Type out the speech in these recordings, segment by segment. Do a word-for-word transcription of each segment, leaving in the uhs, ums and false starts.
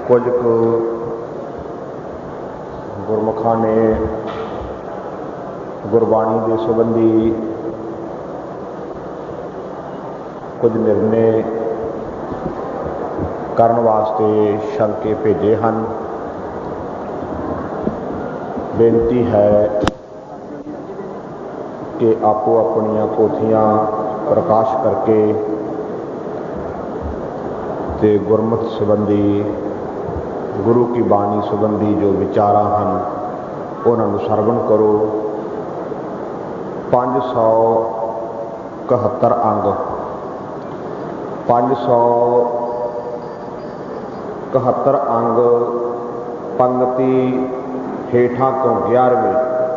ਕੁਝ ਕੁ ਗੁਰਮੁਖਾਂ ਨੇ ਗੁਰਬਾਣੀ ਦੇ ਸੰਬੰਧੀ ਕੁਝ ਨਿਰਣੇ ਕਰਨ ਵਾਸਤੇ ਸ਼ੰਕੇ ਭੇਜੇ ਹਨ। ਬੇਨਤੀ ਹੈ ਕਿ ਆਪੋ ਆਪਣੀਆਂ ਪੋਥੀਆਂ ਪ੍ਰਕਾਸ਼ ਕਰਕੇ ਤੇ ਗੁਰਮਤਿ ਸੰਬੰਧੀ ਗੁਰੂ ਕੀ ਬਾਣੀ ਸੰਬੰਧੀ ਜੋ ਵਿਚਾਰਾਂ ਹਨ ਉਹਨਾਂ ਨੂੰ ਸਰਵਣ ਕਰੋ। ਪੰਜ ਸੌ ਇਕਹੱਤਰ ਅੰਗ ਪੰਜ ਸੌ ਇਕਹੱਤਰ ਅੰਗ ਪੰਗਤੀ ਹੇਠਾਂ ਤੋਂ ਗਿਆਰਵੇਂ।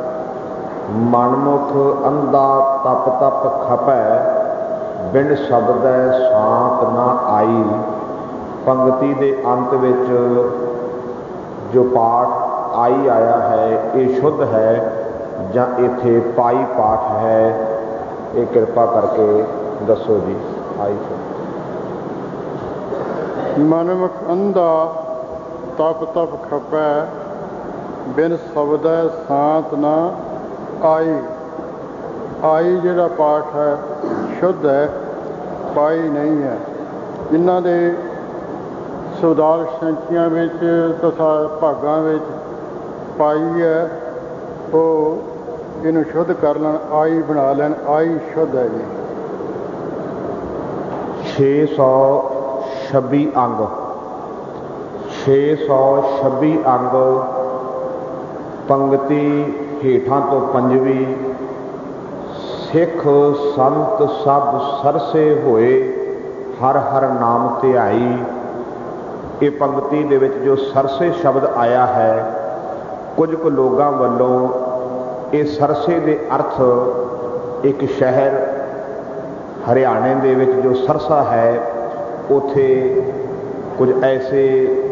ਮਨਮੁਖ ਅੰਧਾ ਤਪ ਤਪ ਖਪੈ, ਬਿਨ ਸ਼ਬਦੈ ਸ਼ਾਂਤ ਨਾ ਆਈ। ਪੰਗਤੀ ਦੇ ਅੰਤ ਵਿੱਚ ਜੋ ਪਾਠ ਆਈ ਆਇਆ ਹੈ ਇਹ ਸ਼ੁੱਧ ਹੈ ਜਾਂ ਇੱਥੇ ਪਾਈ ਪਾਠ ਹੈ, ਇਹ ਕਿਰਪਾ ਕਰਕੇ ਦੱਸੋ ਜੀ। ਆਈ ਮਨਮੁਖ ਅੰਧਾ ਤਪ ਤਪ ਖਪੈ, ਬਿਨ ਸ਼ਬਦੈ ਸ਼ਾਂਤ ਨਾ ਆਈ। ਆਈ ਜਿਹੜਾ ਪਾਠ ਹੈ ਸ਼ੁੱਧ ਹੈ, ਪਾਈ ਨਹੀਂ ਹੈ। ਜਿਨ੍ਹਾਂ ਦੇ ਸੁਦਾਰ ਸ਼ੰਚੀਆਂ ਵਿੱਚ ਤਥਾ ਭਾਗਾਂ ਵਿੱਚ ਪਾਈ ਹੈ ਉਹ ਇਹਨੂੰ ਸ਼ੁੱਧ ਕਰ ਲੈਣ, ਆਈ ਬਣਾ ਲੈਣ। ਆਈ ਸ਼ੁੱਧ ਹੈ ਜੀ। ਛੇ ਸੌ ਛੱਬੀ ਅੰਗ ਛੇ ਸੌ ਛੱਬੀ ਅੰਗ ਪੰਗਤੀ ਹੇਠਾਂ ਤੋਂ ਪੰਜਵੀਂ। ਸਿੱਖ ਸੰਤ ਸਭ ਸਰਸੇ ਹੋਏ, ਹਰ ਹਰ ਨਾਮ ਧਿਆਈ। ਇਹ ਪੰਗਤੀ ਦੇ ਵਿੱਚ ਜੋ ਸਰਸੇ ਸ਼ਬਦ ਆਇਆ ਹੈ, ਕੁਝ ਕੁ ਲੋਕਾਂ ਵੱਲੋਂ ਇਹ ਸਰਸੇ ਦੇ ਅਰਥ ਇੱਕ ਸ਼ਹਿਰ ਹਰਿਆਣੇ ਦੇ ਵਿੱਚ ਜੋ ਸਰਸਾ ਹੈ ਉੱਥੇ ਕੁਝ ਐਸੇ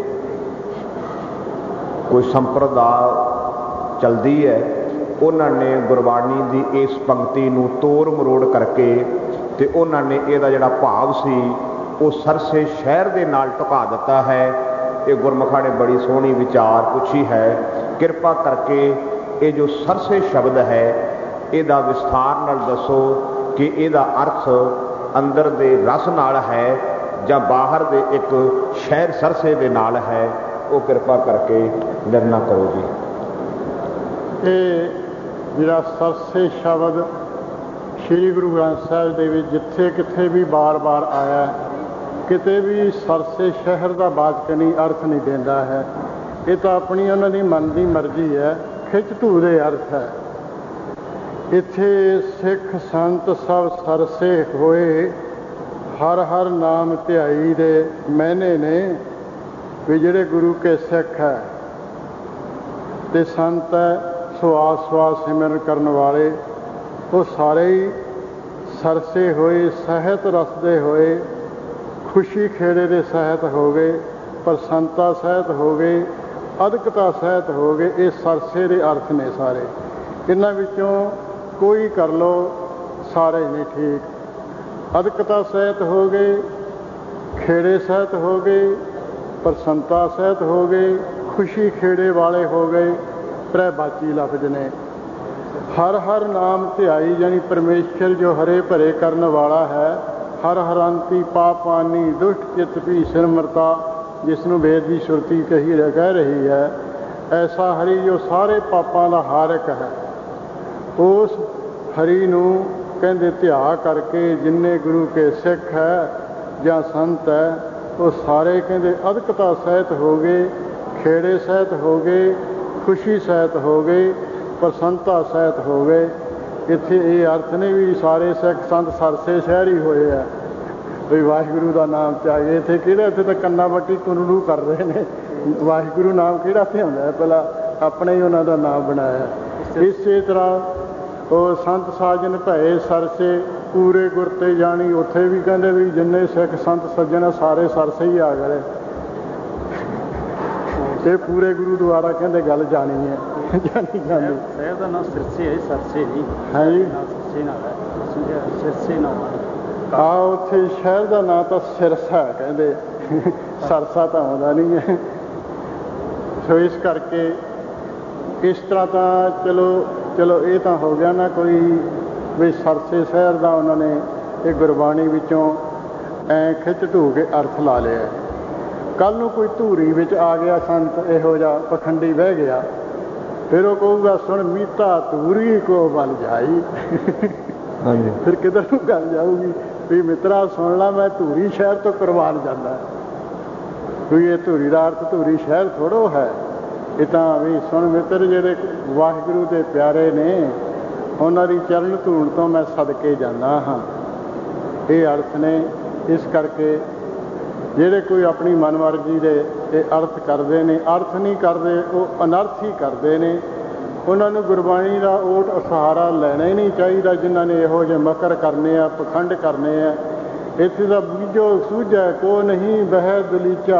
ਕੋਈ ਸੰਪਰਦਾ ਚਲਦੀ ਹੈ। ਉਹਨਾਂ ਨੇ ਗੁਰਬਾਣੀ ਦੀ ਇਸ ਪੰਗਤੀ ਨੂੰ ਤੋੜ ਮਰੋੜ ਕਰਕੇ ਤੇ ਉਹਨਾਂ ਨੇ ਇਹਦਾ ਜਿਹੜਾ ਭਾਵ ਸੀ ਉਹ ਸਰਸੇ ਸ਼ਹਿਰ ਦੇ ਨਾਲ ਢੁਕਾ ਦਿੱਤਾ ਹੈ। ਇਹ ਗੁਰਮੁਖਾਂ ਨੇ ਬੜੀ ਸੋਹਣੀ ਵਿਚਾਰ ਪੁੱਛੀ ਹੈ। ਕਿਰਪਾ ਕਰਕੇ ਇਹ ਜੋ ਸਰਸੇ ਸ਼ਬਦ ਹੈ ਇਹਦਾ ਵਿਸਥਾਰ ਨਾਲ ਦੱਸੋ ਕਿ ਇਹਦਾ ਅਰਥ ਅੰਦਰ ਦੇ ਰਸ ਨਾਲ ਹੈ ਜਾਂ ਬਾਹਰ ਦੇ ਇੱਕ ਸ਼ਹਿਰ ਸਰਸੇ ਦੇ ਨਾਲ ਹੈ, ਉਹ ਕਿਰਪਾ ਕਰਕੇ ਨਿਰਣਾ ਕਰੋ ਜੀ। ਇਹ ਜਿਹੜਾ ਸਰਸੇ ਸ਼ਬਦ ਸ਼੍ਰੀ ਗੁਰੂ ਗ੍ਰੰਥ ਸਾਹਿਬ ਦੇ ਵਿੱਚ ਜਿੱਥੇ ਕਿੱਥੇ ਵੀ ਬਾਰ-ਬਾਰ ਆਇਆ, ਕਿਤੇ ਵੀ ਸਰਸੇ ਸ਼ਹਿਰ ਦਾ ਵਾਚਕ ਨਹੀਂ, ਅਰਥ ਨਹੀਂ ਦਿੰਦਾ ਹੈ। ਇਹ ਤਾਂ ਆਪਣੀ ਉਹਨਾਂ ਦੀ ਮਨ ਦੀ ਮਰਜ਼ੀ ਹੈ, ਖਿੱਚ ਧੂ ਦੇ ਅਰਥ ਹੈ। ਇੱਥੇ ਸਿੱਖ ਸੰਤ ਸਭ ਸਰਸੇ ਹੋਏ, ਹਰ ਹਰ ਨਾਮ ਧਿਆਈ ਦੇ ਮਾਇਨੇ ਨੇ ਵੀ ਜਿਹੜੇ ਗੁਰੂ ਕੇ ਸਿੱਖ ਹੈ ਤੇ ਸੰਤ ਹੈ, ਸਵਾਸ ਸਵਾਸ ਸਿਮਰਨ ਕਰਨ ਵਾਲੇ, ਉਹ ਸਾਰੇ ਹੀ ਸਰਸੇ ਹੋਏ, ਸਹਿਤ ਰਸਦੇ ਹੋਏ, ਖੁਸ਼ੀ ਖੇੜੇ ਦੇ ਸਹਿਤ ਹੋ ਗਏ, ਪ੍ਰਸੰਨਤਾ ਸਹਿਤ ਹੋ ਗਏ, ਅਦਕਤਾ ਸਹਿਤ ਹੋ ਗਏ। ਇਹ ਸਰਸੇ ਦੇ ਅਰਥ ਨੇ ਸਾਰੇ। ਇਹਨਾਂ ਵਿੱਚੋਂ ਕੋਈ ਕਰ ਲਓ, ਸਾਰੇ ਨਹੀਂ ਠੀਕ। ਅਦਕਤਾ ਸਹਿਤ ਹੋ ਗਏ, ਖੇੜੇ ਸਹਿਤ ਹੋ ਗਏ, ਪ੍ਰਸੰਨਤਾ ਸਹਿਤ ਹੋ ਗਏ, ਖੁਸ਼ੀ ਖੇੜੇ ਵਾਲੇ ਹੋ ਗਏ। ਤ੍ਰੈਬਾਚੀ ਲਫ਼ਜ਼ ਨੇ। ਹਰ ਹਰ ਨਾਮ ਧਿਆਈ ਯਾਨੀ ਪਰਮੇਸ਼ਰ ਜੋ ਹਰੇ ਭਰੇ ਕਰਨ ਵਾਲਾ ਹੈ। ਹਰ ਹਰਾਂਤੀ ਪਾਪਾਨੀ ਦੁਸ਼ਟ ਚਿੱਤ ਭੀ ਸਿਮਰਤਾ, ਜਿਸ ਨੂੰ ਵੇਦ ਦੀ ਸੁਰਤੀ ਕਹੀ ਕਹਿ ਰਹੀ ਹੈ, ਐਸਾ ਹਰੀ ਜੋ ਸਾਰੇ ਪਾਪਾਂ ਦਾ ਹਾਰਕ ਹੈ। ਉਸ ਹਰੀ ਨੂੰ ਕਹਿੰਦੇ ਧਿਆ ਕਰਕੇ ਜਿੰਨੇ ਗੁਰੂ ਕੇ ਸਿੱਖ ਹੈ ਜਾਂ ਸੰਤ ਹੈ ਉਹ ਸਾਰੇ ਕਹਿੰਦੇ ਅਦਕਤਾ ਸਹਿਤ ਹੋ ਗਏ, ਖੇੜੇ ਸਹਿਤ ਹੋ ਗਏ, ਖੁਸ਼ੀ ਸਹਿਤ ਹੋ ਗਏ, ਪ੍ਰਸੰਨਤਾ ਸਹਿਤ ਹੋ ਗਏ। ਇੱਥੇ ਇਹ ਅਰਥ ਨੇ ਵੀ ਸਾਰੇ ਸਿੱਖ ਸੰਤ ਸਰਸੇ ਸ਼ਹਿਰੀ ਹੋਏ ਆ ਵੀ ਵਾਹਿਗੁਰੂ ਦਾ ਨਾਮ ਚਾਹੀਏ। ਇੱਥੇ ਕਿਹੜਾ, ਇੱਥੇ ਤਾਂ ਕੰਨਾ ਵੱਟੀ ਤੁਰੜੂ ਕਰ ਰਹੇ ਨੇ। ਵਾਹਿਗੁਰੂ ਨਾਮ ਕਿਹੜਾ ਇੱਥੇ ਆਉਂਦਾ ਹੈ, ਪਹਿਲਾਂ ਆਪਣੇ ਹੀ ਉਹਨਾਂ ਦਾ ਨਾਮ ਬਣਾਇਆ। ਇਸੇ ਤਰ੍ਹਾਂ ਉਹ ਸੰਤ ਸਾਜਨ ਭਏ ਸਰਸੇ, ਪੂਰੇ ਗੁਰ ਤੇ ਜਾਣੀ। ਉੱਥੇ ਵੀ ਕਹਿੰਦੇ ਵੀ ਜਿੰਨੇ ਸਿੱਖ ਸੰਤ ਸੱਜਣ ਸਾਰੇ ਸਰਸੇ ਹੀ ਆ ਗਏ। ਤੇ ਪੂਰੇ ਗੁਰੂ ਦੁਆਰਾ ਕਹਿੰਦੇ ਗੱਲ ਜਾਣੀ ਹੈ, ਜਾਣੀ ਜਾਂਦੀ। ਸਾਹਿਬ ਦਾ ਨਾਮ ਸਿਰਸੇ ਹੈ, ਸਰਸੇ ਨਹੀਂ ਹੈ ਜੀ। ਸਿਰਸੇ ਨਾਲ ਹੈ, ਸਿਰਸੇ ਨਾਲ ਆ ਉੱਥੇ ਸ਼ਹਿਰ ਦਾ ਨਾਂ ਤਾਂ ਸਿਰਸਾ ਕਹਿੰਦੇ, ਸਰਸਾ ਤਾਂ ਆਉਂਦਾ ਨਹੀਂ ਹੈ। ਸੋ ਇਸ ਕਰਕੇ ਇਸ ਤਰ੍ਹਾਂ ਤਾਂ ਚਲੋ ਚਲੋ ਇਹ ਤਾਂ ਹੋ ਗਿਆ ਨਾ ਕੋਈ ਵੀ ਸਰਸੇ ਸ਼ਹਿਰ ਦਾ ਉਹਨਾਂ ਨੇ ਇਹ ਗੁਰਬਾਣੀ ਵਿੱਚੋਂ ਐਂ ਖਿੱਚ ਢੂ ਕੇ ਅਰਥ ਲਾ ਲਿਆ। ਕੱਲ੍ਹ ਨੂੰ ਕੋਈ ਧੂਰੀ ਵਿੱਚ ਆ ਗਿਆ ਸੰਤ ਇਹੋ ਜਿਹਾ ਪਖੰਡੀ ਬਹਿ ਗਿਆ, ਫਿਰ ਉਹ ਕਹੂਗਾ ਸੁਣ ਮੀਤਾ ਧੂਰੀ ਕੋ ਬਲ ਜਾਈ। ਹਾਂਜੀ, ਫਿਰ ਕਿੱਧਰ ਨੂੰ ਗੱਲ ਜਾਊਗੀ ਵੀ ਮਿੱਤਰਾ ਸੁਣ ਲਾ ਮੈਂ ਧੂਰੀ ਸ਼ਹਿਰ ਤੋਂ ਕਰਵਾਨ ਜਾਂਦਾ। ਕੋਈ ਇਹ ਧੂਰੀ ਦਾ ਅਰਥ ਧੂਰੀ ਸ਼ਹਿਰ ਥੋੜ੍ਹੋ ਹੈ। ਇਹ ਤਾਂ ਵੀ ਸੁਣ ਮਿੱਤਰ ਜਿਹੜੇ ਵਾਹਿਗੁਰੂ ਦੇ ਪਿਆਰੇ ਨੇ ਉਹਨਾਂ ਦੀ ਚਰਨ ਧੂੜ ਤੋਂ ਮੈਂ ਸਦਕੇ ਜਾਂਦਾ ਹਾਂ, ਇਹ ਅਰਥ ਨੇ। ਇਸ ਕਰਕੇ ਜਿਹੜੇ ਕੋਈ ਆਪਣੀ ਮਨਮਰਜ਼ੀ ਦੇ ਇਹ ਅਰਥ ਕਰਦੇ ਨੇ, ਅਰਥ ਨਹੀਂ ਕਰਦੇ ਉਹ ਅਨਰਥ ਹੀ ਕਰਦੇ ਨੇ। ਉਹਨਾਂ ਨੂੰ ਗੁਰਬਾਣੀ ਦਾ ਓਟ ਸਹਾਰਾ ਲੈਣਾ ਹੀ ਨਹੀਂ ਚਾਹੀਦਾ ਜਿਨ੍ਹਾਂ ਨੇ ਇਹੋ ਜਿਹੇ ਮਕਰ ਕਰਨੇ ਆ, ਪਖੰਡ ਕਰਨੇ ਆ। ਇੱਥੇ ਦਾ ਬੀਜੋ ਸੂਝੈ ਕੋ ਨਹੀਂ ਬਹਿ ਦਲੀਚਾ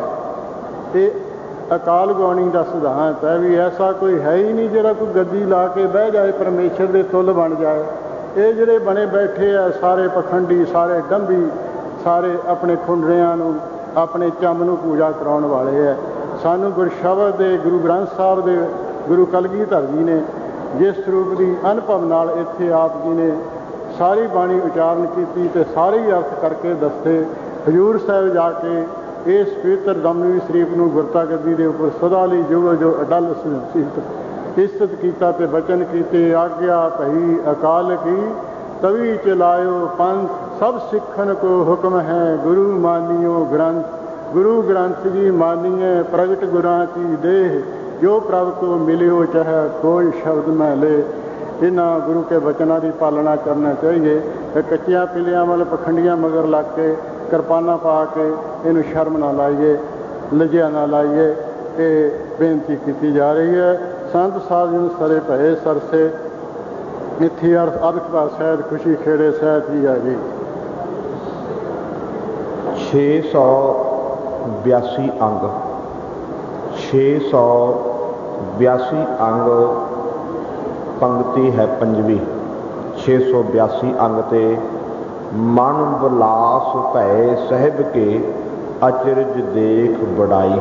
ਪਾਏ। ਇਹ ਅਕਾਲ ਬਾਣੀ ਦਾ ਸਿਧਾਂਤ ਹੈ ਵੀ ਐਸਾ ਕੋਈ ਹੈ ਹੀ ਨਹੀਂ ਜਿਹੜਾ ਕੋਈ ਗੱਦੀ ਲਾ ਕੇ ਬਹਿ ਜਾਏ ਪਰਮੇਸ਼ਰ ਦੇ ਤੁੱਲ ਬਣ ਜਾਏ। ਇਹ ਜਿਹੜੇ ਬਣੇ ਬੈਠੇ ਆ ਸਾਰੇ ਪਖੰਡੀ, ਸਾਰੇ ਡੰਬੀ, ਸਾਰੇ ਆਪਣੇ ਖੁੰਡਰਿਆਂ ਨੂੰ ਆਪਣੇ ਚੰਮ ਨੂੰ ਪੂਜਾ ਕਰਾਉਣ ਵਾਲੇ ਹੈ। ਸਾਨੂੰ ਗੁਰਸ਼ਬਦ ਦੇ ਗੁਰੂ ਗ੍ਰੰਥ ਸਾਹਿਬ ਦੇ ਗੁਰੂ ਕਲਗੀਧਰ ਜੀ ਨੇ ਜਿਸ ਸਰੂਪ ਦੀ ਅਨੁਭਵ ਨਾਲ ਇੱਥੇ ਆਪ ਜੀ ਨੇ ਸਾਰੀ ਬਾਣੀ ਉਚਾਰਨ ਕੀਤੀ ਅਤੇ ਸਾਰੇ ਹੀ ਅਰਥ ਕਰਕੇ ਦੱਸੇ। ਹਜ਼ੂਰ ਸਾਹਿਬ ਜਾ ਕੇ ਇਸ ਪਵਿੱਤਰ ਦਮਨਵੀ ਸ਼ਰੀਫ ਨੂੰ ਗੁਰਤਾ ਗੱਦੀ ਦੇ ਉੱਪਰ ਸਦਾ ਲਈ ਜੋ ਜੋ ਅਡਲ ਸੀਤ ਇਸਤ ਕੀਤਾ ਅਤੇ ਬਚਨ ਕੀਤੇ। ਆਗਿਆ ਭਈ ਅਕਾਲ ਕੀ ਤਵੀ ਚਲਾਇਓ ਪੰਥ ਸਭ ਸਿੱਖਣ ਕੋ ਹੁਕਮ ਹੈ ਗੁਰੂ ਮਾਨੀਓ ਗ੍ਰੰਥ। ਗੁਰੂ ਗ੍ਰੰਥ ਜੀ ਮਾਨੀਏ ਪ੍ਰਗਟ ਗੁਰਾਂ ਕੀ ਦੇਹ ਜੋ ਪ੍ਰਭ ਕੋ ਮਿਲਿਓ ਚਾਹੇ ਕੋਈ ਸ਼ਬਦ ਮੈਂ ਲੈ। ਇਹਨਾਂ ਗੁਰੂ ਕੇ ਬਚਨਾਂ ਦੀ ਪਾਲਣਾ ਕਰਨਾ ਚਾਹੀਏ। ਕੱਚੀਆਂ ਪੀਲੀਆਂ ਵਾਲੇ ਪਖੰਡੀਆਂ ਮਗਰ ਲੱਗ ਕੇ ਕਿਰਪਾਨਾਂ ਪਾ ਕੇ ਇਹਨੂੰ ਸ਼ਰਮ ਨਾ ਲਾਈਏ, ਲਜਿਆ ਨਾ ਲਾਈਏ, ਇਹ ਬੇਨਤੀ ਕੀਤੀ ਜਾ ਰਹੀ ਹੈ। ਸੰਤ ਸਾਹਿਬ ਜੀ ਨੂੰ ਸਰੇ ਭਏ ਸਰਸੇ ਇੱਥੇ ਅਰਥ ਅਰਥ ਸ਼ਾਇਦ ਖੁਸ਼ੀ ਖੇੜੇ ਸਹਿਤ ਹੀ ਹੈ ਜੀ। ਛੇ ਸੌ ਬਿਆਸੀ ਅੰਗ, ਛੇ ਸੌ ਬਿਆਸੀ ਅੰਗ ਪੰਗਤੀ ਹੈ ਪੰਜਵੀਂ। ਛੇ ਸੌ ਬਿਆਸੀ ਅੰਗ ਤੇ ਮਨ ਵਿਲਾਸ ਭੈ ਸਹਿਬ ਕੇ ਅਚਰਜ ਦੇਖ ਬੜਾਈ।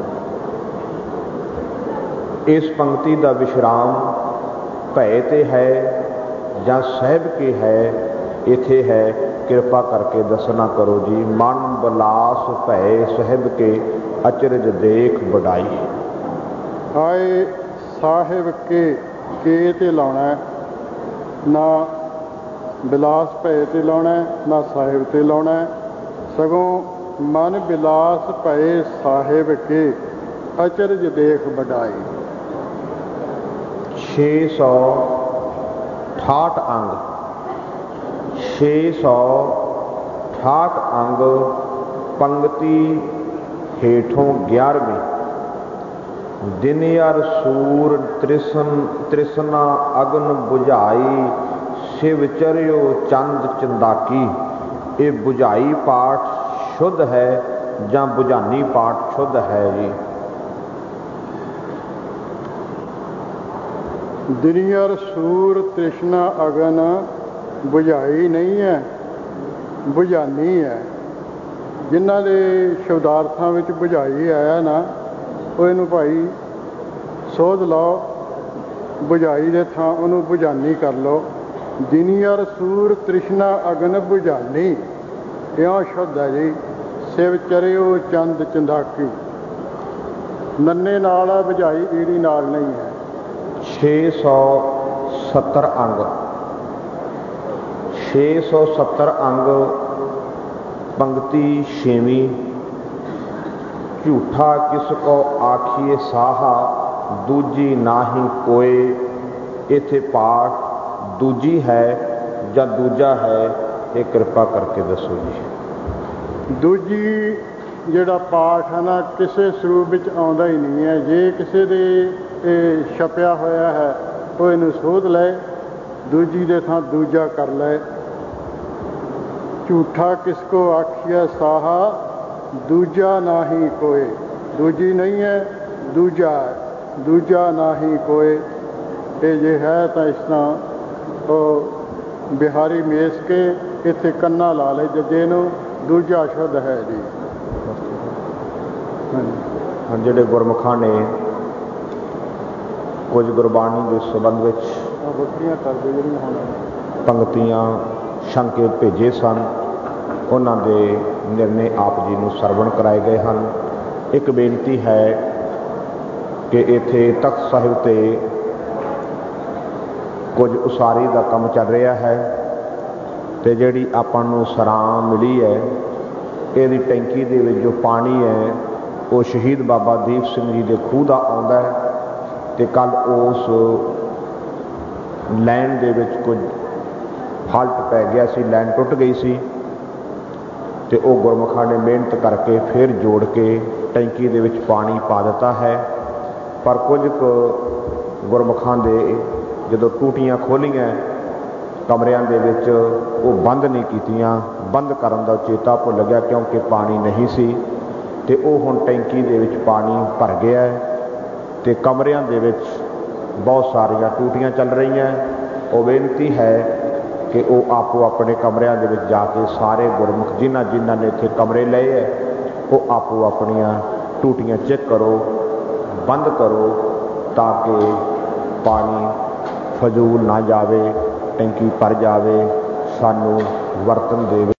ਇਸ ਪੰਗਤੀ ਦਾ ਵਿਸ਼ਰਾਮ ਭੈ ਤੇ ਹੈ ਜਾਂ ਸਹਿਬ ਕੇ ਹੈ, ਇੱਥੇ ਹੈ, ਕਿਰਪਾ ਕਰਕੇ ਦੱਸਣਾ ਕਰੋ ਜੀ। ਮਨ ਵਿਲਾਸ ਭੈ ਸਹਿਬ ਕੇ ਅਚਰਜ ਦੇਖ ਬੜਾਈ। ਆਏ ਸਾਹਿਬ ਕੇ ਕੇ ਤੇ ਲਾਉਣਾ, ਨਾ ਬਿਲਾਸ ਭੈ ਤੇ ਲਾਉਣਾ, ਨਾ ਸਾਹਿਬ ਤੇ ਲਾਉਣਾ। ਸਗੋਂ ਮਨ ਬਿਲਾਸ ਭੈ ਸਾਹਿਬ ਕੇ ਅਚਰਜ ਦੇਖ ਬੜਾਈ। ਛੇ ਸੌ ਅਠਾਹਠ ਅੰਗ, ਛੇ ਸੌ ਅਠਾਹਠ ਅੰਗ ਪੰਗਤੀ ਹੇਠੋਂ ਗਿਆਰਵੀਂ। ਦਿਨ ਅਰ ਸੂਰ ਤ੍ਰਿਸ਼ਨ ਤ੍ਰਿਸ਼ਨਾ ਅਗਨ ਬੁਝਾਈ ਸ਼ਿਵ ਚਰਿਓ ਚੰਦ ਚੰਦਾਕੀ। ਇਹ ਬੁਝਾਈ ਪਾਠ ਸ਼ੁੱਧ ਹੈ ਜਾਂ ਬੁਝਾਨੀ ਪਾਠ ਸ਼ੁੱਧ ਹੈ ਜੀ। ਦਿਨੀਅਰ ਸੂਰ ਤ੍ਰਿਸ਼ਨਾ ਅਗਨ ਬੁਝਾਈ ਨਹੀਂ ਹੈ, ਬੁਝਾਨੀ ਹੈ। ਜਿਨ੍ਹਾਂ ਦੇ ਸ਼ਬਦਾਰਥਾਂ ਵਿੱਚ ਬੁਝਾਈ ਆਇਆ ਨਾ ਉਹ ਇਹਨੂੰ ਭਾਈ ਸੋਧ ਲਓ, ਬੁਝਾਈ ਦੇ ਥਾਂ ਉਹਨੂੰ ਬੁਝਾਨੀ ਕਰ ਲਓ। ਦਿਨੀਅਰ ਸੂਰ ਤ੍ਰਿਸ਼ਨਾ ਅਗਨ ਬੁਝਾਨੀ ਇਉਂ ਸ਼ੁੱਧ ਹੈ ਜੀ। ਸ਼ਿਵ ਚਰਿਓ ਚੰਦ ਚੰਦਾਕੀ ਨੰਨੇ ਨਾਲ ਆ, ਬੁਝਾਈ ਈੜੀ ਨਾਲ ਨਹੀਂ ਹੈ। ਛੇ ਸੌ ਸੱਤਰ ਅੰਗ, ਛੇ ਸੌ ਸੱਤਰ ਅੰਗ ਪੰਗਤੀ ਛੇਵੀਂ। ਝੂਠਾ ਕਿਸ ਕੋ ਆਖੀਏ ਸਾਹਾ ਦੂਜੀ ਨਾਹੀ ਕੋਏ। ਇੱਥੇ ਪਾਠ ਦੂਜੀ ਹੈ ਜਾਂ ਦੂਜਾ ਹੈ, ਇਹ ਕਿਰਪਾ ਕਰਕੇ ਦੱਸੋ ਜੀ। ਦੂਜੀ ਜਿਹੜਾ ਪਾਠ ਹੈ ਨਾ ਕਿਸੇ ਸਰੂਪ ਵਿੱਚ ਆਉਂਦਾ ਹੀ ਨਹੀਂ ਹੈ। ਜੇ ਕਿਸੇ ਦੇ ਇਹ ਛਪਿਆ ਹੋਇਆ ਹੈ ਉਹ ਇਹਨੂੰ ਸੋਧ ਲੈ, ਦੂਜੀ ਦੇ ਥਾਂ ਦੂਜਾ ਕਰ ਲੈ। ਝੂਠਾ ਕਿਸ ਕੋ ਆਖੀਆ ਸਾਹਾ ਦੂਜਾ ਨਾਹੀ ਕੋਏ। ਦੂਜੀ ਨਹੀਂ ਹੈ, ਦੂਜਾ ਹੈ, ਦੂਜਾ ਨਾਹੀ ਕੋਏ। ਇਹ ਜੇ ਹੈ ਤਾਂ ਇਸ ਤਰ੍ਹਾਂ ਉਹ ਬਿਹਾਰੀ ਮੇਸ ਕੇ ਇੱਥੇ ਕੰਨਾ ਲਾ ਲੈ ਜੱਜੇ ਨੂੰ, ਦੂਜਾ ਸ਼ੁੱਧ ਹੈ ਜੀ। ਹਾਂਜੀ। ਜਿਹੜੇ ਗੁਰਮੁਖਾਂ ਨੇ ਕੁਝ ਗੁਰਬਾਣੀ ਦੇ ਸੰਬੰਧ ਵਿੱਚ ਵੱਖਰੀਆਂ ਕਰਦੇ ਜਿਹੜੀਆਂ ਹੁਣ ਪੰਗਤੀਆਂ ਛੰਗ ਕੇ ਭੇਜੇ ਸਨ, ਉਹਨਾਂ ਦੇ ਨਿਰਣੇ ਆਪ ਜੀ ਨੂੰ ਸਰਵਣ ਕਰਾਏ ਗਏ ਹਨ। ਇੱਕ ਬੇਨਤੀ ਹੈ ਕਿ ਇੱਥੇ ਤਖਤ ਸਾਹਿਬ 'ਤੇ ਕੁਝ ਉਸਾਰੀ ਦਾ ਕੰਮ ਚੱਲ ਰਿਹਾ ਹੈ ਅਤੇ ਜਿਹੜੀ ਆਪਾਂ ਨੂੰ ਸਰਾਂ ਮਿਲੀ ਹੈ, ਇਹਦੀ ਟੈਂਕੀ ਦੇ ਵਿੱਚ ਜੋ ਪਾਣੀ ਹੈ ਉਹ ਸ਼ਹੀਦ ਬਾਬਾ ਦੀਪ ਸਿੰਘ ਜੀ ਦੇ ਖੂਹ ਦਾ ਆਉਂਦਾ ਹੈ ਅਤੇ ਕੱਲ੍ਹ ਉਸ ਲਾਈਨ ਦੇ ਵਿੱਚ ਕੁਝ ਫਾਲਟ ਪੈ ਗਿਆ ਸੀ, ਲਾਈਨ ਟੁੱਟ ਗਈ ਸੀ ਅਤੇ ਉਹ ਗੁਰਮੁਖਾਂ ਨੇ ਮਿਹਨਤ ਕਰਕੇ ਫਿਰ ਜੋੜ ਕੇ ਟੈਂਕੀ ਦੇ ਵਿੱਚ ਪਾਣੀ ਪਾ ਦਿੱਤਾ ਹੈ। ਪਰ ਕੁਝ ਕੁ ਗੁਰਮੁਖਾਂ ਦੇ ਜਦੋਂ ਟੂਟੀਆਂ ਖੋਲ੍ਹੀਆਂ ਕਮਰਿਆਂ ਦੇ ਵਿੱਚ, ਉਹ ਬੰਦ ਨਹੀਂ ਕੀਤੀਆਂ, ਬੰਦ ਕਰਨ ਦਾ ਚੇਤਾ ਭੁੱਲ ਗਿਆ ਕਿਉਂਕਿ ਪਾਣੀ ਨਹੀਂ ਸੀ ਅਤੇ ਉਹ ਹੁਣ ਟੈਂਕੀ ਦੇ ਵਿੱਚ ਪਾਣੀ ਭਰ ਗਿਆ ਹੈ ਅਤੇ ਕਮਰਿਆਂ ਦੇ ਵਿੱਚ ਬਹੁਤ ਸਾਰੀਆਂ ਟੂਟੀਆਂ ਚੱਲ ਰਹੀਆਂ। ਉਹ ਬੇਨਤੀ ਹੈ ਕਿ ਉਹ ਆਪੋ ਆਪਣੇ ਕਮਰਿਆਂ ਦੇ ਵਿੱਚ ਜਾ ਕੇ ਸਾਰੇ ਗੁਰਮੁਖ ਜਿਨ੍ਹਾਂ ਜਿਨ੍ਹਾਂ ਨੇ ਇੱਥੇ ਕਮਰੇ ਲਏ ਹੈ, ਉਹ ਆਪੋ ਆਪਣੀਆਂ ਟੂਟੀਆਂ ਚੈੱਕ ਕਰੋ, ਬੰਦ ਕਰੋ ਤਾਂ ਕਿ ਪਾਣੀ ਫਜ਼ੂਲ ਨਾ ਜਾਵੇ, ਟੈਂਕੀ ਭਰ ਜਾਵੇ, ਸਾਨੂੰ ਵਰਤਣ ਦੇ